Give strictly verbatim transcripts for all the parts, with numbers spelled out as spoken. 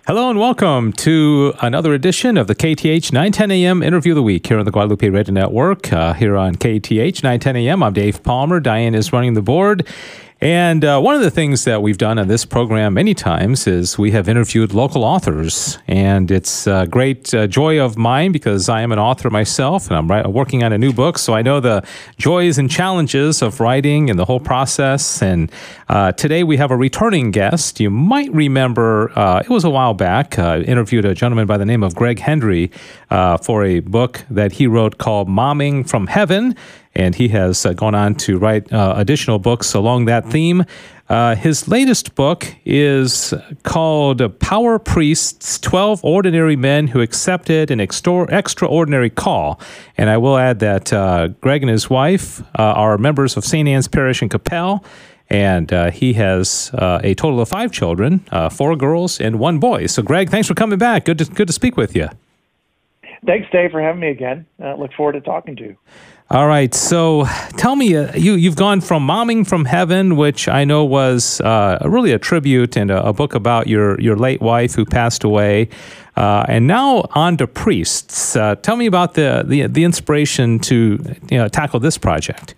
Hello and welcome to another edition of the K T H nine ten A M Interview of the Week here on the Guadalupe Radio Network. Uh, here on K T H nine ten A M, I'm Dave Palmer. Diane is running the board. And uh, one of the things that we've done on this program many times is we have interviewed local authors. And it's a great uh, joy of mine because I am an author myself and I'm ri- working on a new book. So I know the joys and challenges of writing and the whole process. And uh, today we have a returning guest. You might remember uh, it was a while back. I uh, interviewed a gentleman by the name of Greg Hendry uh, for a book that he wrote called Momming from Heaven. And he has uh, gone on to write uh, additional books along that theme. Uh, his latest book is called Power Priests, twelve Ordinary Men Who Accepted an Extor- Extraordinary Call. And I will add that uh, Greg and his wife uh, are members of Saint Anne's Parish in Capel. And uh, he has uh, a total of five children, uh, four girls and one boy. So, Greg, thanks for coming back. Good to, good to speak with you. Thanks, Dave, for having me again. I uh, look forward to talking to you. All right. So tell me, uh, you, you've gone from Momming from Heaven, which I know was uh, really a tribute and a, a book about your, your late wife who passed away, uh, and now on to Priests. Uh, tell me about the, the, the inspiration to you know, tackle this project.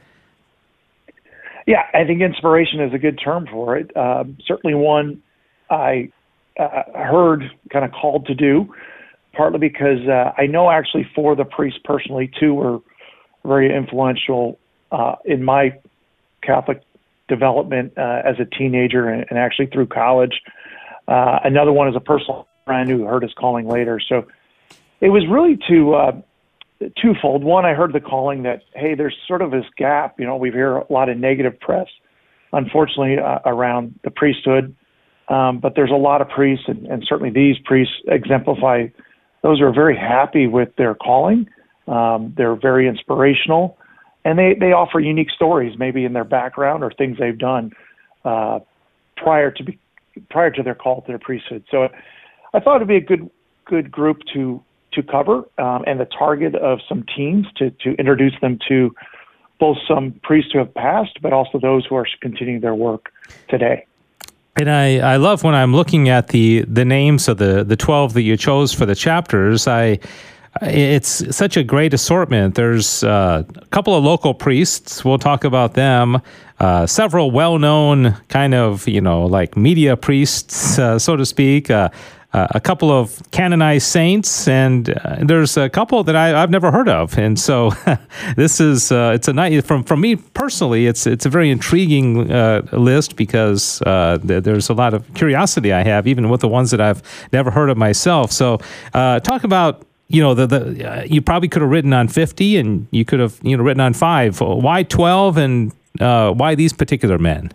Yeah, I think inspiration is a good term for it. Um, certainly one I uh, heard kind of called to do, partly because uh, I know actually for the priests personally, two were very influential uh, in my Catholic development uh, as a teenager and, and actually through college. Uh, another one is a personal friend who heard his calling later. So it was really two, uh, twofold. One, I heard the calling that, hey, there's sort of this gap. You know, we hear a lot of negative press, unfortunately, uh, around the priesthood. Um, but there's a lot of priests, and, and certainly these priests exemplify those who are very happy with their calling. Um, they're very inspirational, and they, they offer unique stories, maybe in their background or things they've done uh, prior to be, prior to their call to their priesthood. So I thought it'd be a good good group to to cover, um, and the target of some teens to to introduce them to both some priests who have passed, but also those who are continuing their work today. And I, I love when I'm looking at the, the names of the, the twelve that you chose for the chapters. I It's such a great assortment. There's uh, a couple of local priests. We'll talk about them. Uh, several well-known kind of, you know, like media priests, uh, so to speak. Uh, uh, a couple of canonized saints, and uh, there's a couple that I, I've never heard of. And so this is uh, it's a nice from from me personally. It's it's a very intriguing uh, list because uh, th- there's a lot of curiosity I have, even with the ones that I've never heard of myself. So uh, talk about. You know, the, the uh, you probably could have written on fifty, and you could have you know written on five. Why twelve, and uh, why these particular men?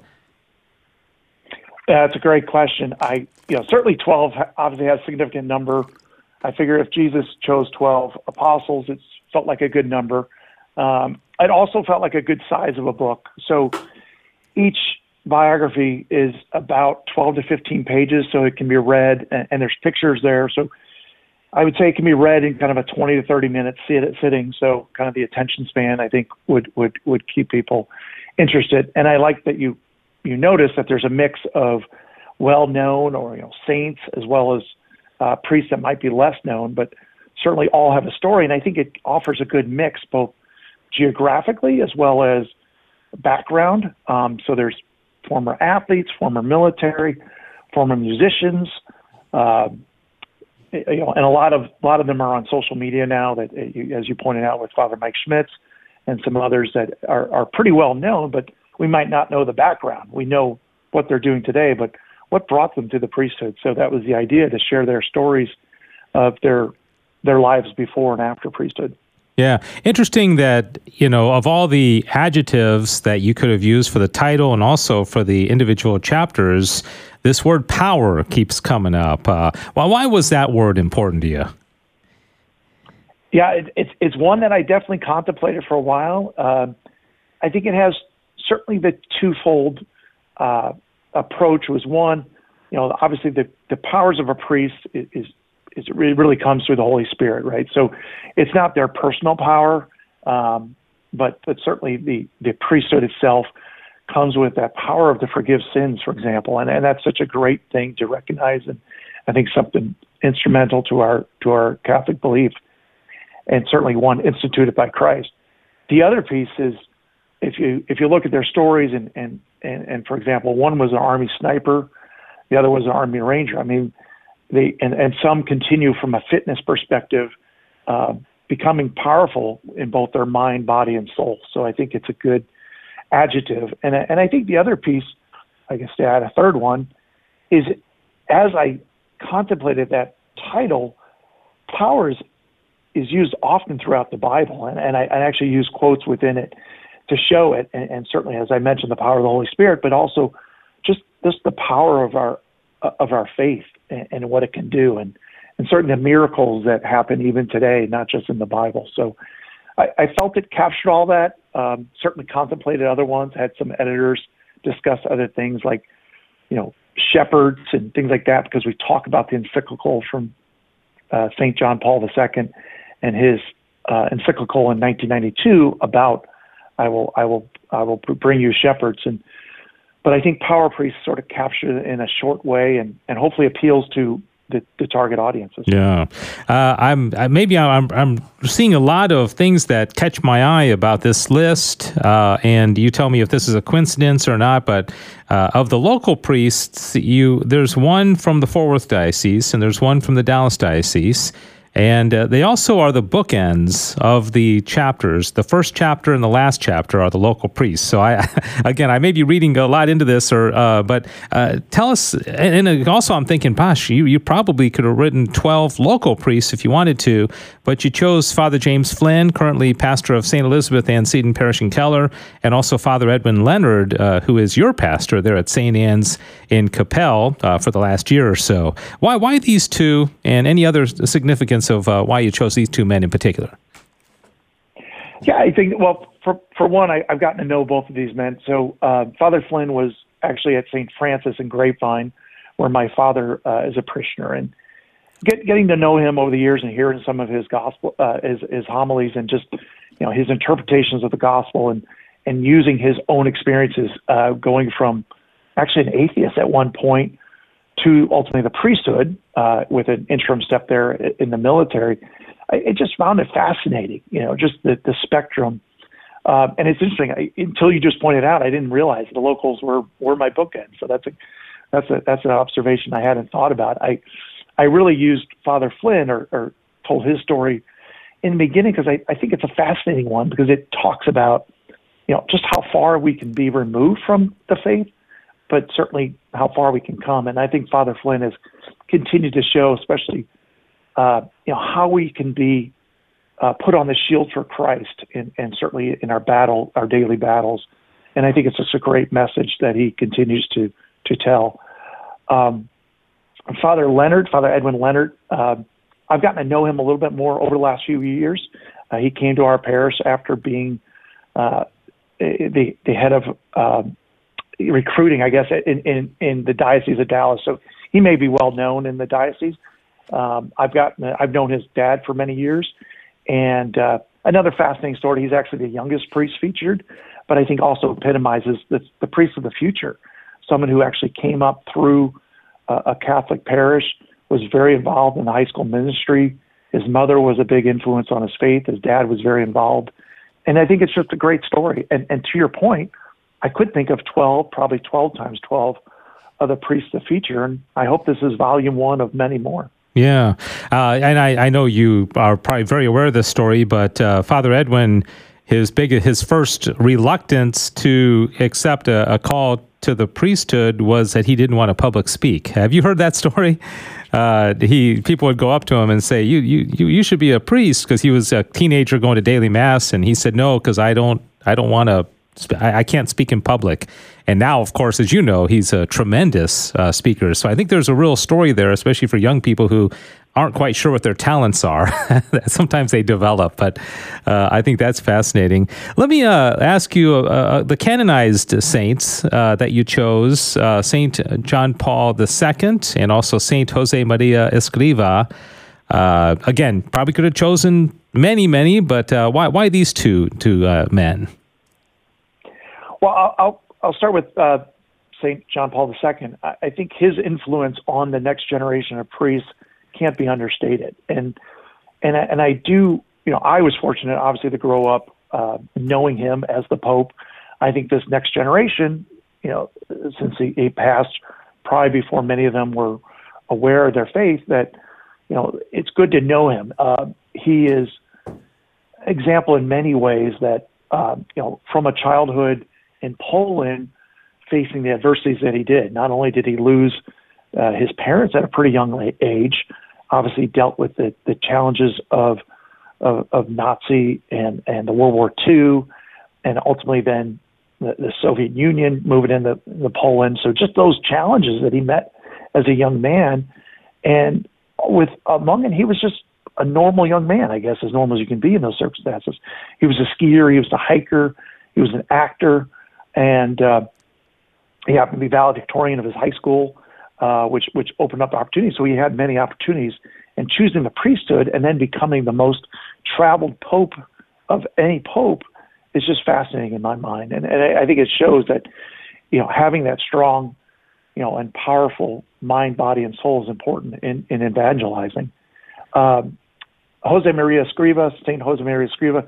That's a great question. I, you know, certainly twelve obviously has a significant number. I figure if Jesus chose twelve apostles, it felt like a good number. Um, it also felt like a good size of a book. So each biography is about twelve to fifteen pages, so it can be read, and, and there's pictures there. So I would say it can be read in kind of a twenty to thirty minute sitting. So kind of the attention span, I think, would, would, would keep people interested. And I like that you, you notice that there's a mix of well-known or, you know, saints as well as uh, priests that might be less known, but certainly all have a story. And I think it offers a good mix, both geographically as well as background. Um, so there's former athletes, former military, former musicians, uh, You know, and a lot of a lot of them are on social media now. That, as you pointed out, with Father Mike Schmitz and some others that are, are pretty well known, but we might not know the background. We know what they're doing today, but what brought them to the priesthood? So that was the idea, to share their stories of their their lives before and after priesthood. Yeah. Interesting that, you know, of all the adjectives that you could have used for the title and also for the individual chapters, this word power keeps coming up. Uh, well, why was that word important to you? Yeah, it, it's it's one that I definitely contemplated for a while. Uh, I think it has certainly the twofold uh, approach. Was one, you know, obviously the, the powers of a priest is, is It really comes through the Holy Spirit, right? So it's not their personal power, um, but but certainly the, the priesthood itself comes with that power of to forgive sins, for example, and, and that's such a great thing to recognize, and I think something instrumental to our to our Catholic belief, and certainly one instituted by Christ. The other piece is, if you if you look at their stories, and and and, and for example, one was an Army sniper, the other was an Army Ranger. I mean, they and, and some continue from a fitness perspective, uh, becoming powerful in both their mind, body, and soul. So I think it's a good adjective. And and I think the other piece, I guess to add a third one, is as I contemplated that title, power is, is used often throughout the Bible, and, and I, I actually use quotes within it to show it, and, and certainly, as I mentioned, the power of the Holy Spirit, but also just just the power of our of our faith and, and what it can do, and and certainly the miracles that happen even today, not just in the Bible. So I, I felt it captured all that. Um, certainly contemplated other ones. Had some editors discuss other things like, you know, shepherds and things like that, because we talk about the encyclical from uh, Saint John Paul the Second and his uh, encyclical in nineteen ninety-two about I will I will I will bring you shepherds. And but I think Power Priest sort of captured it in a short way, and, and hopefully appeals to the, the target audiences. Yeah, uh, I'm I, maybe I'm I'm seeing a lot of things that catch my eye about this list, uh, and you tell me if this is a coincidence or not. But uh, of the local priests, you there's one from the Fort Worth Diocese, and there's one from the Dallas Diocese. And uh, they also are the bookends of the chapters. The first chapter and the last chapter are the local priests. So, I, again, I may be reading a lot into this, or uh, but uh, tell us. And, and also, I'm thinking, gosh, you, you probably could have written twelve local priests if you wanted to, but you chose Father James Flynn, currently pastor of Saint Elizabeth Ann Seton Parish in Keller, and also Father Edwin Leonard, uh, who is your pastor there at Saint Anne's in Capel uh, for the last year or so. Why, why these two, and any other significance of uh, why you chose these two men in particular? Yeah, I think, well, for for one, I, I've gotten to know both of these men. So uh, Father Flynn was actually at Saint Francis in Grapevine, where my father uh, is a parishioner. And get, getting to know him over the years and hearing some of his gospel, uh, his, his homilies, and just, you know, his interpretations of the gospel, and, and using his own experiences, uh, going from actually an atheist at one point to ultimately the priesthood, uh, with an interim step there in the military. I, I just found it fascinating, you know, just the, the spectrum. Uh, and it's interesting, I, until you just pointed out, I didn't realize the locals were, were my bookend. So that's a, that's a, that's an observation I hadn't thought about. I, I really used Father Flynn, or, or told his story in the beginning, because I, I think it's a fascinating one, because it talks about, you know, just how far we can be removed from the faith, but certainly how far we can come. And I think Father Flynn has continued to show, especially, uh, you know, how we can be uh, put on the shield for Christ, in, and certainly in our battle, our daily battles. And I think it's just a great message that he continues to to tell. Um, Father Leonard, Father Edwin Leonard, uh, I've gotten to know him a little bit more over the last few years. Uh, he came to our parish after being uh, the the head of um, recruiting, I guess, in, in, in the Diocese of Dallas. So he may be well known in the diocese. Um, I've gotten, I've known his dad for many years, and uh, another fascinating story. He's actually the youngest priest featured, but I think also epitomizes the, the priest of the future. Someone who actually came up through uh, a Catholic parish, was very involved in the high school ministry. His mother was a big influence on his faith. His dad was very involved, and I think it's just a great story. And, and to your point, I could think of twelve, probably twelve times twelve other priests to feature, and I hope this is volume one of many more. Yeah, uh, and I, I know you are probably very aware of this story, but uh, Father Edwin, his big, his first reluctance to accept a, a call to the priesthood was that he didn't want to public speak. Have you heard that story? Uh, he people would go up to him and say, "You you you, you should be a priest," because he was a teenager going to daily mass, and he said, "No, because I don't I don't want to." I can't speak in public. And now, of course, as you know, he's a tremendous uh, speaker. So I think there's a real story there, especially for young people who aren't quite sure what their talents are. Sometimes they develop, but uh, I think that's fascinating. Let me uh, ask you, uh, uh, the canonized saints uh, that you chose, uh, Saint John Paul the Second and also Saint Jose Maria Escriva. Uh, again, probably could have chosen many, many, but uh, why why these two two uh, men? Well, I'll, I'll I'll start with uh, Saint John Paul the Second. I, I think his influence on the next generation of priests can't be understated. And and I, and I do, you know, I was fortunate, obviously, to grow up uh, knowing him as the Pope. I think this next generation, you know, since he, he passed, probably before many of them were aware of their faith, that, you know, it's good to know him. Uh, he is example in many ways that, uh, you know, from a childhood in Poland, facing the adversities that he did. Not only did he lose uh, his parents at a pretty young age, obviously dealt with the, the challenges of, of of Nazi and, and the World War Two, and ultimately then the, the Soviet Union moving into the Poland. So just those challenges that he met as a young man, and with among them, he was just a normal young man, I guess, as normal as you can be in those circumstances. He was a skier, he was a hiker, he was an actor, and uh, he happened to be valedictorian of his high school, uh, which which opened up opportunities. So he had many opportunities, and choosing the priesthood and then becoming the most traveled pope of any pope is just fascinating in my mind. And, and I think it shows that, you know, having that strong, you know, and powerful mind, body, and soul is important in, in evangelizing. Um, Jose Maria Escriva, Saint Jose Maria Escriva,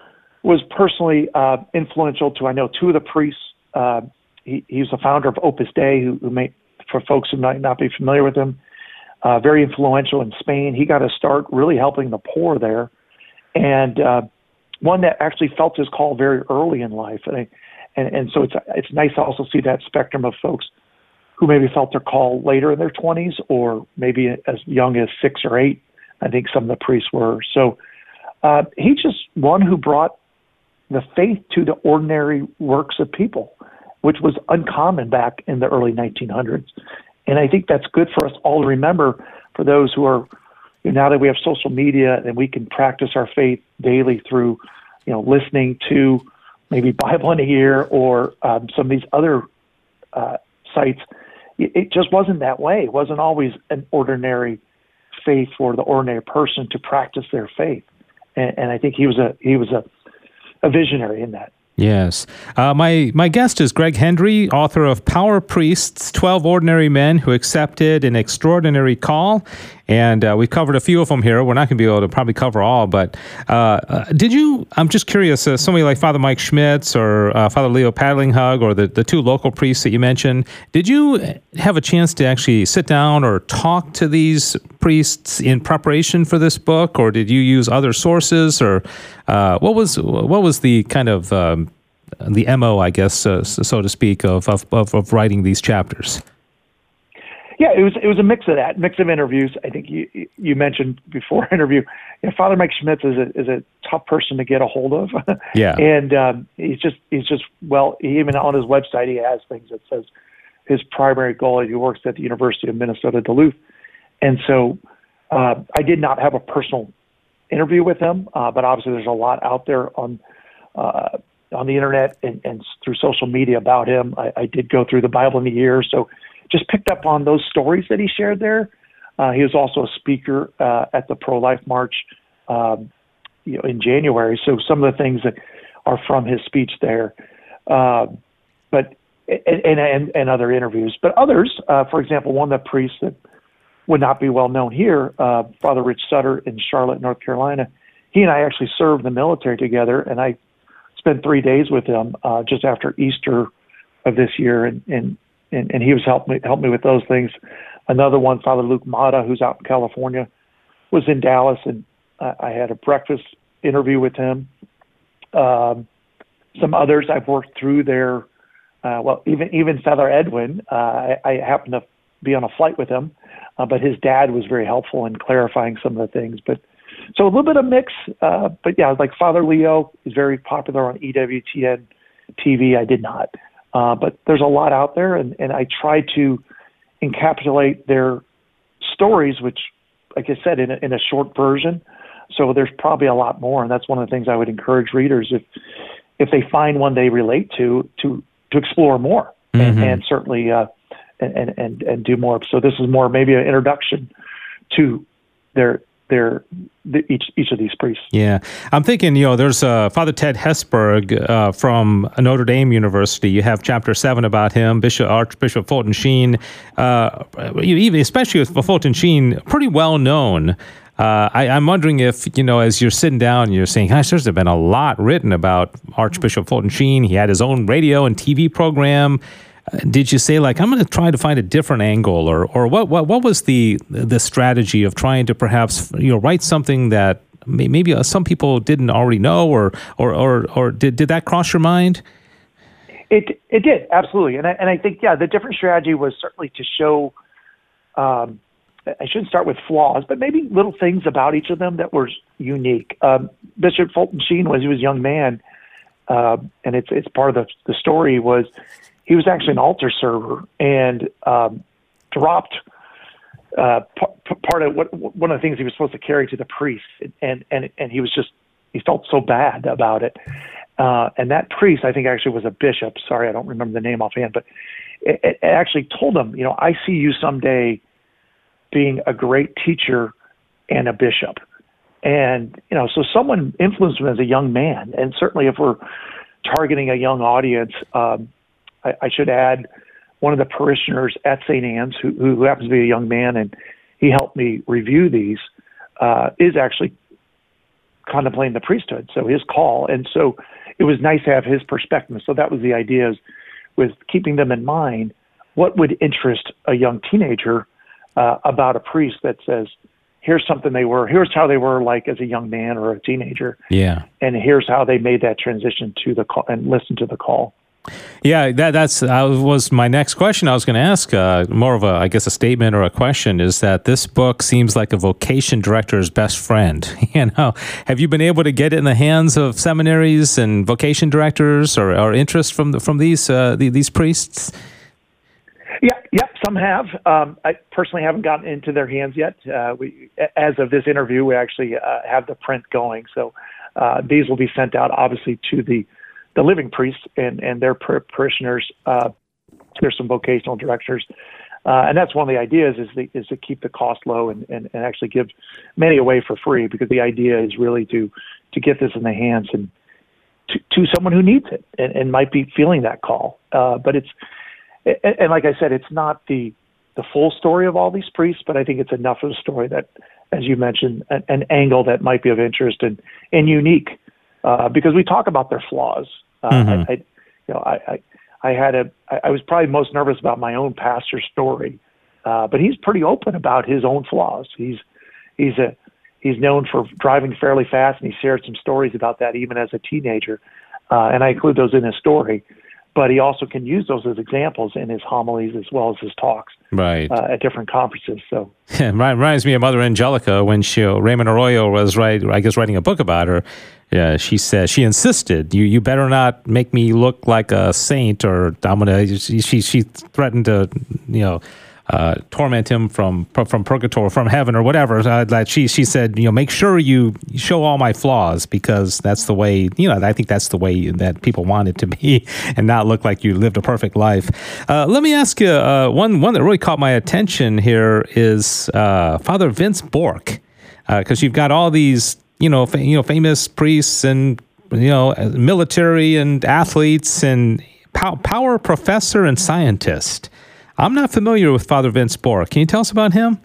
was personally uh, influential to, I know, two of the priests. Uh, he, he was the founder of Opus Dei, who, who may, for folks who might not be familiar with him, uh, very influential in Spain. He got to start really helping the poor there, and uh, one that actually felt his call very early in life. And, I, and and so it's it's nice to also see that spectrum of folks who maybe felt their call later in their twenties, or maybe as young as six or eight. I think some of the priests were. So uh, he's just one who brought the faith to the ordinary works of people, which was uncommon back in the early nineteen hundreds. And I think that's good for us all to remember, for those who are, you know, now that we have social media and we can practice our faith daily through, you know, listening to maybe Bible in a Year or um, some of these other uh, sites. It, it just wasn't that way. It wasn't always an ordinary faith for the ordinary person to practice their faith. And, and I think he was a he was a, a visionary in that. Yes. Uh, my my guest is Greg Hendry, author of Power Priests, twelve Ordinary Men Who Accepted an Extraordinary Call. And uh, we've covered a few of them here. We're not going to be able to probably cover all, but uh, uh, did you, I'm just curious, uh, somebody like Father Mike Schmitz or uh, Father Leo Padlinghug or the, the two local priests that you mentioned, did you have a chance to actually sit down or talk to these priests in preparation for this book, or did you use other sources, or uh, what was what was the kind of um, the M O, I guess, uh, so to speak, of, of of of writing these chapters? Yeah, it was it was a mix of that, mix of interviews. I think you you mentioned before interview, you know, Father Mike Schmitz is a is a tough person to get a hold of. Yeah, and um, he's just he's just well, he, even on his website he has things that says his primary goal. He works at the University of Minnesota Duluth, and so uh, I did not have a personal interview with him, uh, but obviously there's a lot out there on uh, on the internet and, and through social media about him. I, I did go through the Bible in a Year, so just picked up on those stories that he shared there. Uh, he was also a speaker uh, at the Pro-Life March um, you know, in January. So some of the things that are from his speech there, uh, but and, and and other interviews. But others, uh, for example, one of the priests that would not be well known here, uh, Father Rich Sutter in Charlotte, North Carolina. He and I actually served in the military together, and I spent three days with him uh, just after Easter of this year, and, and And, and he was helped me helped me with those things. Another one, Father Luke Mata, who's out in California, was in Dallas, and I, I had a breakfast interview with him. Um, some others I've worked through their, uh, well, even even Father Edwin, uh, I, I happened to be on a flight with him, uh, but his dad was very helpful in clarifying some of the things. But so a little bit of mix, uh, but yeah, like Father Leo is very popular on E W T N T V. I did not. Uh, but there's a lot out there, and, and I try to encapsulate their stories, which, like I said, in a, in a short version. So there's probably a lot more, and that's one of the things I would encourage readers, if if they find one they relate to, to to explore more, mm-hmm. and, and certainly uh, and, and and and do more. So this is more maybe an introduction to their their the, each each of these priests. Yeah, I'm thinking, you know, there's uh, Father Ted Hesburgh uh, from Notre Dame University. You have chapter seven about him, Bishop Archbishop Fulton Sheen, uh, even especially with Fulton Sheen, pretty well known. Uh, I, I'm wondering if, you know, as you're sitting down and you're saying, gosh, there's been a lot written about Archbishop Fulton Sheen. He had his own radio and T V program. Uh, did you say, like, I'm going to try to find a different angle, or or what, what what was the the strategy of trying to perhaps, you know, write something that may, maybe some people didn't already know, or or or, or did, did that cross your mind? It it did, absolutely. And I, and I think, yeah, the different strategy was certainly to show, um, I shouldn't start with flaws, but maybe little things about each of them that were unique. Um, Bishop Fulton Sheen, when he was a young man, uh, and it's it's part of the, the story, was he was actually an altar server and um, dropped uh, p- part of what one of the things he was supposed to carry to the priest, and and and he was just he felt so bad about it. Uh, and that priest, I think, actually was a bishop. Sorry, I don't remember the name offhand, but it, it actually told him, you know, I see you someday being a great teacher and a bishop. And, you know, so someone influenced him as a young man. And certainly if we're targeting a young audience, um, I, I should add one of the parishioners at Saint Anne's, who, who happens to be a young man, and he helped me review these, uh, is actually contemplating the priesthood, so his call. And so it was nice to have his perspective. So that was the idea, is with keeping them in mind, what would interest a young teenager uh, about a priest that says, here's something they were, here's how they were like as a young man or a teenager. Yeah. And here's how they made that transition to the call and listen to the call. Yeah, that that's uh, was my next question. I was going to ask, uh, more of a, I guess, a statement or a question, is that this book seems like a vocation director's best friend. You know, have you been able to get it in the hands of seminaries and vocation directors, or, or interest from the, from these uh, the, these priests? Yeah, yeah, some have. Um, I personally haven't gotten into their hands yet. Uh, we, as of this interview, we actually uh, have the print going, so uh, these will be sent out, obviously, to the the living priests and, and their parishioners. Uh, there's some vocational directors. Uh, and that's one of the ideas, is, the, is to keep the cost low and, and, and actually give many away for free, because the idea is really to, to get this in the hands and to, to someone who needs it and, and might be feeling that call. Uh, but it's, and, and like I said, it's not the, the full story of all these priests, but I think it's enough of a story that, as you mentioned, an, an angle that might be of interest and, and unique, uh, because we talk about their flaws. Uh, mm-hmm. I, I, you know, I, I, I had a, I, I was probably most nervous about my own pastor's story, uh, but he's pretty open about his own flaws. He's, he's a, he's known for driving fairly fast, and he shared some stories about that even as a teenager. Uh, and I include those in his story, but he also can use those as examples in his homilies as well as his talks, right, uh, at different conferences. So it reminds me of Mother Angelica when she, Raymond Arroyo was right, I guess, writing a book about her. Yeah, she said, she insisted, you you better not make me look like a saint, or I'm gonna. She she threatened to, you know, uh, torment him from from purgatory, from heaven, or whatever. Uh, that she she said, you know, make sure you show all my flaws, because that's the way. You know, I think that's the way that people want it to be, and not look like you lived a perfect life. Uh, let me ask you uh, one one that really caught my attention here is uh, Father Vince Bork, because uh, you've got all these. You know, fa- you know, famous priests and, you know, military and athletes and pow- power professor and scientist. I'm not familiar with Father Vince Bork. Can you tell us about him?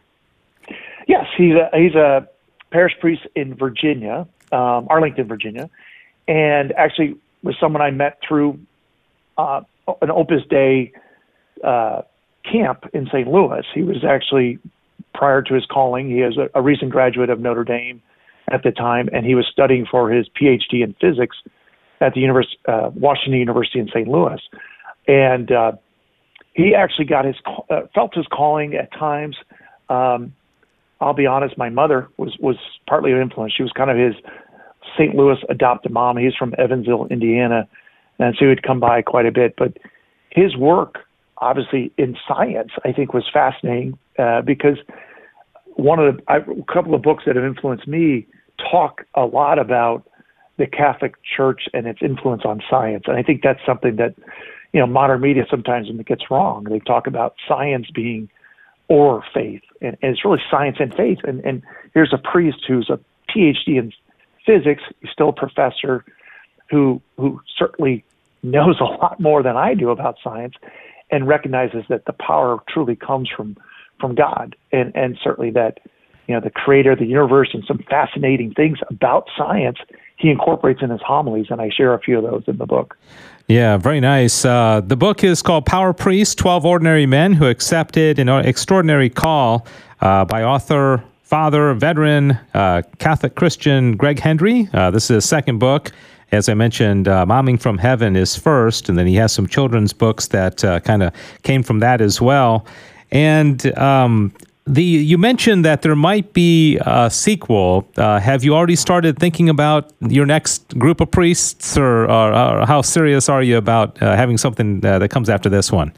Yes, he's a, he's a parish priest in Virginia, um, Arlington, Virginia, and actually was someone I met through uh, an Opus Dei uh, camp in Saint Louis. He was actually, prior to his calling, he is a, a recent graduate of Notre Dame at the time, and he was studying for his P H D in physics at the Univers- uh, Washington University in Saint Louis. And uh, he actually got his uh, felt his calling at times. Um, I'll be honest, my mother was, was partly an influence. She was kind of his Saint Louis adopted mom. He's from Evansville, Indiana, and so he would come by quite a bit. But his work, obviously, in science, I think was fascinating uh, because one of the, I, a couple of books that have influenced me talk a lot about the Catholic Church and its influence on science. And I think that's something that, you know, modern media sometimes gets wrong. They talk about science being or faith. And, and it's really science and faith. And, and here's a priest who's a P H D in physics. He's still a professor who who certainly knows a lot more than I do about science, and recognizes that the power truly comes from from God, and and certainly that, you know, the creator of the universe and some fascinating things about science he incorporates in his homilies, and I share a few of those in the book. Yeah, very nice. Uh, the book is called Power Priest, twelve Ordinary Men Who Accepted an Extraordinary Call, uh, by author, father, veteran, uh, Catholic Christian Greg Hendry. Uh, this is his second book. As I mentioned, uh, Momming from Heaven is first, and then he has some children's books that uh, kind of came from that as well. And um, the you mentioned that there might be a sequel. Uh, have you already started thinking about your next group of priests, or, or, or how serious are you about uh, having something uh, that comes after this one?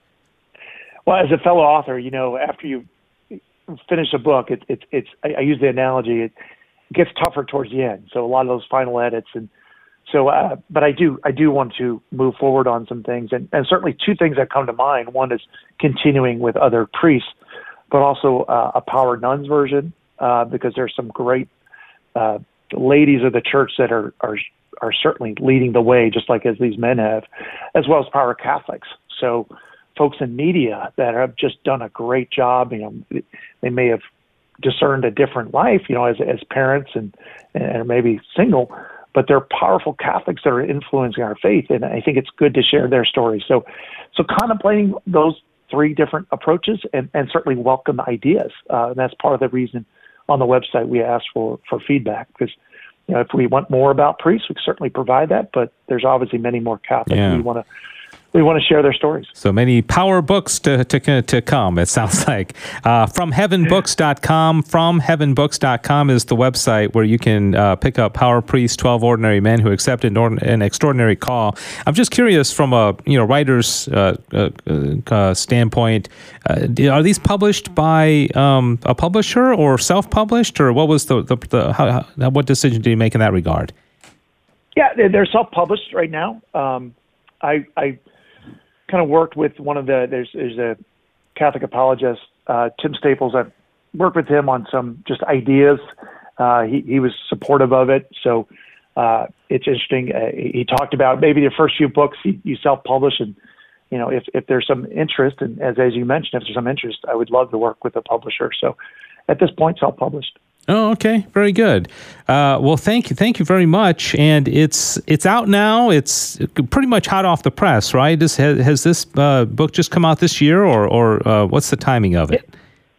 Well, as a fellow author, you know, after you finish a book, it, it, it's I, I use the analogy, it gets tougher towards the end. So a lot of those final edits, and so, uh, but I do I do want to move forward on some things, and, and certainly two things that come to mind. One is continuing with other priests, but also uh, a Power Nuns version, uh, because there's some great uh, ladies of the church that are, are are certainly leading the way, just like as these men have, as well as Power Catholics. So folks in media that have just done a great job. You know, they may have discerned a different life, you know, as as parents and and maybe single, but they're powerful Catholics that are influencing our faith, and I think it's good to share their stories. So, so contemplating those three different approaches, and, and certainly welcome ideas. Uh, and that's part of the reason on the website we ask for, for feedback, because, you know, if we want more about priests, we certainly provide that, but there's obviously many more Catholics yeah. we want to we want to share their stories. So many power books to to, to come, it sounds like. Uh, from heaven books dot com, from heaven books dot com is the website where you can uh, pick up Power Priest, twelve Ordinary Men Who Accepted an Extraordinary Call. I'm just curious, from a you know writer's uh, uh, uh, standpoint, uh, are these published by um, a publisher or self-published, or what was the, the, the how, how, what decision did you make in that regard? Yeah, they're self-published right now. Um, I, I kind of worked with one of the, there's, there's a Catholic apologist, uh, Tim Staples. I've worked with him on some just ideas. Uh, he, he was supportive of it. So uh, it's interesting. Uh, he talked about maybe the first few books you, you self-publish, and, you know, if, if there's some interest, and as, as you mentioned, if there's some interest, I would love to work with a publisher. So at this point, self-published. Oh, okay. Very good. Uh, well, thank you. Thank you very much. And it's it's out now. It's pretty much hot off the press, right? This, has, has this uh, book just come out this year, or, or uh, what's the timing of it?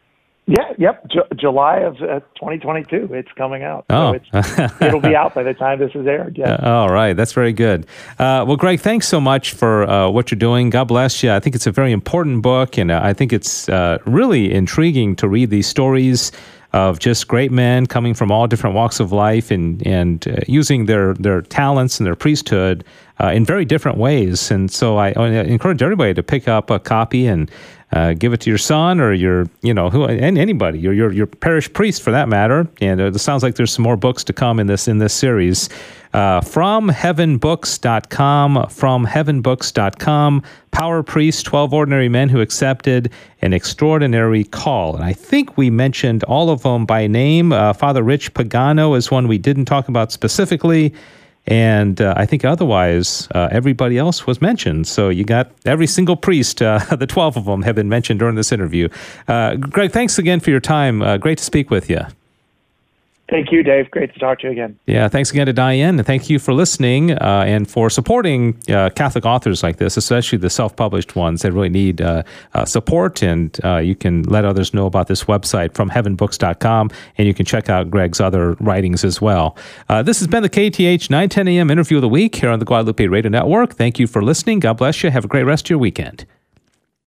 Yeah, yep. J- July of uh, twenty twenty-two. It's coming out. Oh. So it's, it'll be out by the time this is aired. Yeah. Uh, all right. That's very good. Uh, well, Greg, thanks so much for uh, what you're doing. God bless you. I think it's a very important book, and uh, I think it's uh, really intriguing to read these stories of just great men coming from all different walks of life, and and uh, using their their talents and their priesthood uh, in very different ways. And so I, I encourage everybody to pick up a copy and uh, give it to your son, or your you know who and anybody, your your your parish priest for that matter. And uh, it sounds like there's some more books to come in this in this series. Uh, from heaven books dot com, from heaven books dot com, Power Priest, twelve Ordinary Men Who Accepted an Extraordinary Call. And I think we mentioned all of them by name. Uh, Father Rich Pagano is one we didn't talk about specifically. And uh, I think otherwise, uh, everybody else was mentioned. So you got every single priest, uh, the twelve of them have been mentioned during this interview. Uh, Greg, thanks again for your time. Uh, great to speak with you. Thank you, Dave. Great to talk to you again. Yeah, thanks again to Diane, and thank you for listening uh, and for supporting uh, Catholic authors like this, especially the self-published ones that really need uh, uh, support. And uh, you can let others know about this website, from heaven books dot com, and you can check out Greg's other writings as well. Uh, this has been the K T H nine ten a.m. Interview of the Week here on the Guadalupe Radio Network. Thank you for listening. God bless you. Have a great rest of your weekend.